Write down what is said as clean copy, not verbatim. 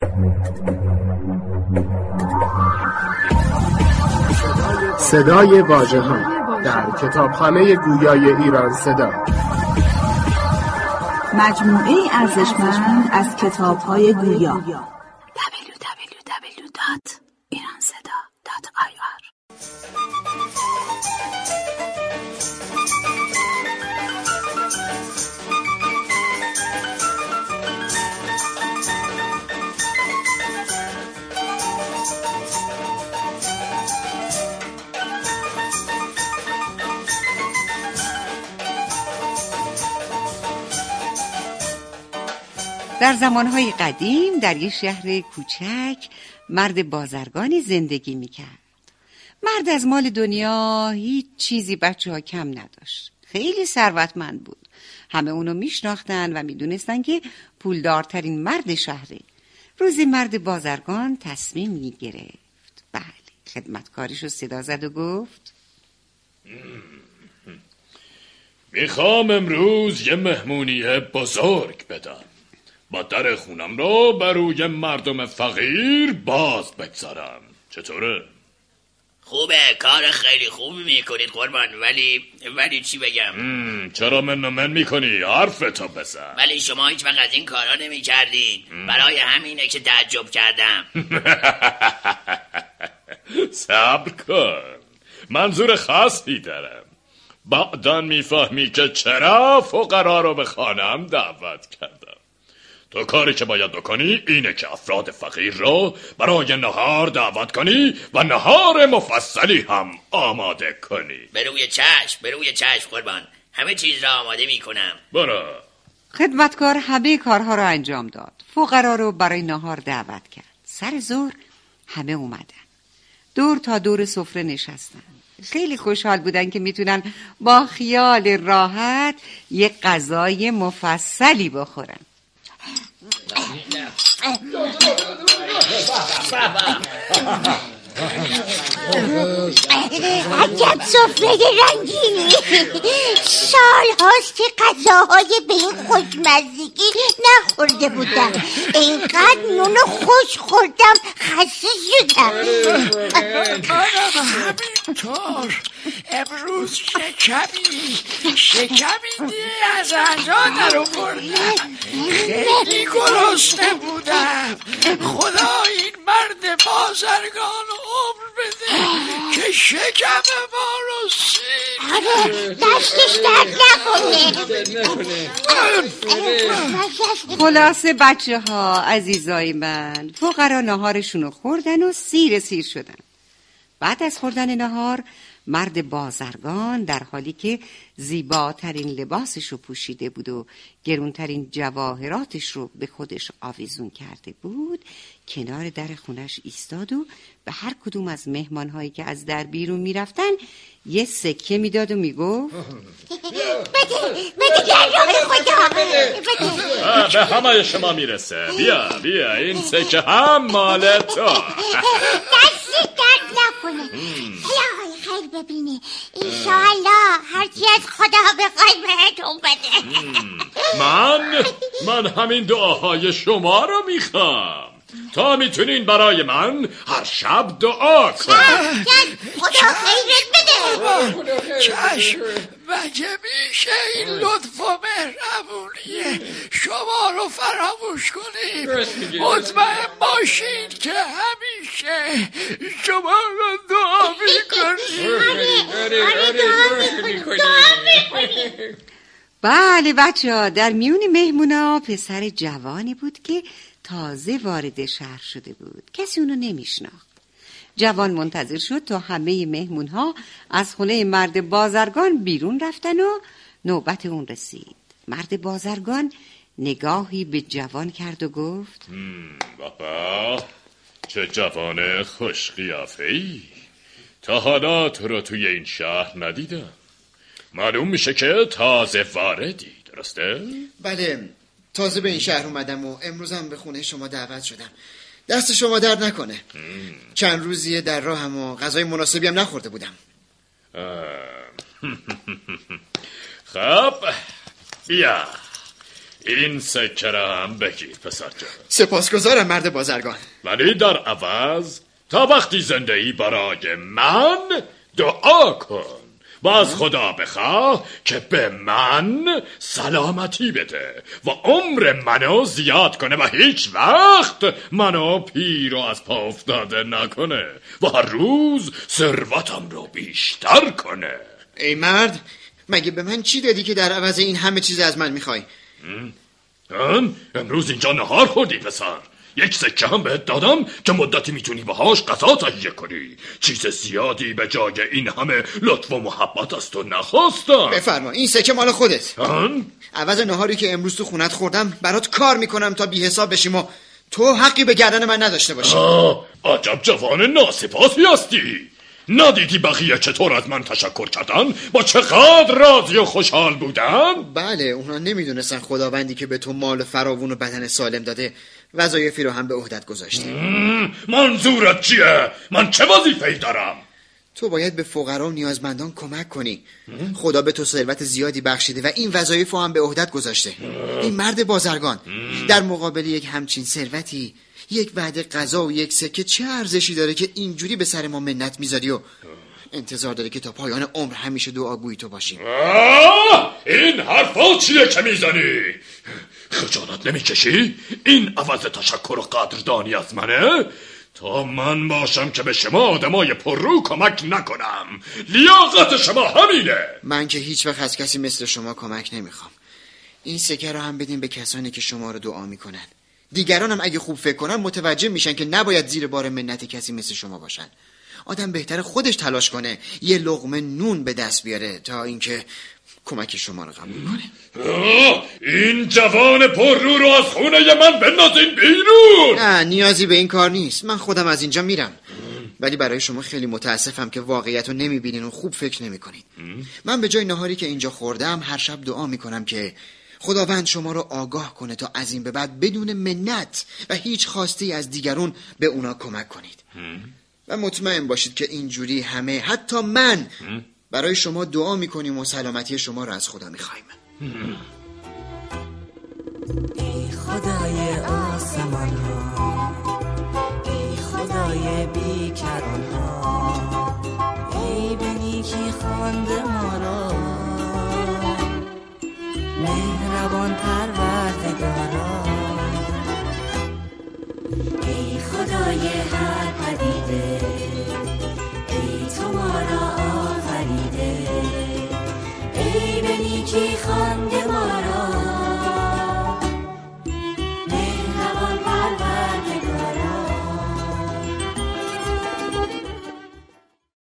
صدای واژه‌ها در کتابخانه گویای ایران صدا، مجموعه ارزشمند از کتاب‌های گویا. www.iranseda.ir. در زمانهای قدیم در یک شهر کوچک مرد بازرگانی زندگی میکرد. مرد از مال دنیا هیچ چیزی بچه‌ها کم نداشت. خیلی ثروتمند بود. همه اونو میشناختن و میدونستن که پولدارترین مرد شهره. روزی مرد بازرگان تصمیم میگرفت. بله، خدمتکارشو صدا زد و گفت میخوام امروز یه مهمونی بزرگ بدم. با در خونم رو برای مردم فقیر باز بگذارم. چطوره؟ خوبه، کار خیلی خوبی میکنید قربان، ولی چی بگم؟ چرا من میکنی؟ حرفتو بزن. ولی شما هیچ وقت از این کارا نمیکردین. برای همینه که تعجب کردم. صبر کن، منظور خاصی دارم. بعداً میفهمی که چرا فقرا رو به خانم دعوت کردم. تو کاری که باید بکنی اینه که افراد فقیر رو برای نهار دعوت کنی و نهار مفصلی هم آماده کنی. به روی چشم قربان، همه چیز را آماده میکنم. برو. خدمتکار همه کارها را انجام داد. فقرا رو برای نهار دعوت کرد. سر ظهر همه اومدن. دور تا دور سفره نشستن. خیلی خوشحال بودن که میتونن با خیال راحت یه غذای مفصلی بخورن. عجب سفره رنگینی. سال هاست که غذاهای به این خوشمزگی نخورده بودم. اینقدر نون خوش خوردم خسته شدم. همینطور امروز شکمی از غذا در آوردم. خیلی گرسنه بودم. خدا این مرد بازرگان عمر بده که شکم ما رو سیر. آره، دستش درد نکنه. خلاصه بچه ها، عزیزای من، فقرا نهارشونو خوردن و سیر شدن. بعد از خوردن نهار مرد بازرگان در حالی که زیباترین لباسش رو پوشیده بود و گرونترین جواهراتش رو به خودش آویزون کرده بود، کنار در خونش ایستاد و به هر کدوم از مهمانهایی که از در بیرون میرفتن یه سکه میداد و میگفت بده در راه خدا. به همه شما میرسه. بیا این سکه هم مال تو. دستی درد نکنه. خیر ببینه، انشاءالله هرچی از خدا بخوای بهتون بده. من همین دعاهای شما رو میخوام. تا میتونین برای من هر شب دعا کنین. خدا خیرت بده. چشم، مگه میشه این لطف و مهربونی شما رو فراموش کنیم؟ مطمئن باشین که همیشه شما رو دعا میکنیم. بله بچه ها، در میون مهمونا پسر جوانی بود که تازه وارد شهر شده بود. کسی اونو نمیشناخت. جوان منتظر شد تا همه مهمونها از خونه مرد بازرگان بیرون رفتن و نوبت اون رسید. مرد بازرگان نگاهی به جوان کرد و گفت بابا، چه جوان خوش قیافه‌ای. تا حالا تو رو توی این شهر ندیدم. معلوم میشه که تازه واردی، درسته؟ بله، تازه به این شهر اومدم و امروزم به خونه شما دعوت شدم. دست شما درد نکنه. چند روزیه در راهم و غذای مناسبی هم نخورده بودم. خب بیا، این سکه را هم بگیر پسر جان. سپاسگزارم مرد بازرگان. ولی در عوض تا وقتی زنده ای برای من دعا کن و از خدا بخواه که به من سلامتی بده و عمر منو زیاد کنه و هیچ وقت منو پیر و از پا افتاده نکنه و هر روز ثروتم رو بیشتر کنه. ای مرد، مگه به من چی دادی که در عوض این همه چیز از من میخوای؟ امروز اینجا نهار خوردی پسر. یک سکه هم بهت دادم که مدتی میتونی باهاش غذا تهیه کنی. چیز زیادی به جای این همه لطف و محبت از تو نخواستم. بفرما، این سکه مال خودت. عوض نهاری که امروز تو خونت خوردم برات کار میکنم تا بی حساب بشیم و تو حقی به گردن من نداشته باشی. عجب جوان ناسپاسی هستی. ندیدی بقیه چطور از من تشکر کردن؟ با چقدر راضی و خوشحال بودن؟ بله، اونا نمیدونستن خداوندی که به تو مال فراوون و بدن سالم داده وظایفی رو هم به عهدت گذاشته. منظورت چیه؟ من چه وظیفه‌ای دارم؟ تو باید به فقرا و نیازمندان کمک کنی. خدا به تو ثروت زیادی بخشیده و این وظایف رو هم به عهدت گذاشته. این مرد بازرگان، در مقابل یک همچین ثروتی یک وعده غذا و یک سکه چه ارزشی داره که اینجوری به سر ما منت میذاری و انتظار داره که تا پایان عمر همیشه دعاگوی تو باشیم؟ این حرفا چیه که میزنی؟ خجالت نمیکشی؟ این عوض تشکر و قدردانی از منه؟ تا من باشم که به شما آدمای پررو کمک نکنم. لیاقت شما همینه. من که هیچ وقت از کسی مثل شما کمک نمیخوام. این سکه رو هم بدین به کسانی که شما رو دعا میکنن. دیگران هم اگه خوب فکر کنن متوجه میشن که نباید زیر بار منت کسی مثل شما باشن. آدم بهتره خودش تلاش کنه یه لقمه نون به دست بیاره تا اینکه کمک شما رو قبول کنه. این جوان پررو رو از خونه من بندازین بیرون. نه، نیازی به این کار نیست. من خودم از اینجا میرم. ولی برای شما خیلی متاسفم که واقعیت رو نمیبینین و خوب فکر نمیکنین. من به جای نهاری که اینجا خوردم هر شب دعا میکنم که خداوند شما رو آگاه کنه تا از این به بعد بدون منت و هیچ خواستی از دیگرون به اونا کمک کنید. و مطمئن باشید که اینجوری همه، حتی من، برای شما دعا میکنیم و سلامتی شما رو از خدا میخوایم. ای خدای آسمان ها، ای خدای بیکران ها، ای به نیکی خوانده ما را، مهربان پروردگارا، ای خدای هر پدیده، ای تو ما را آفریده، ای به نیکی خوانده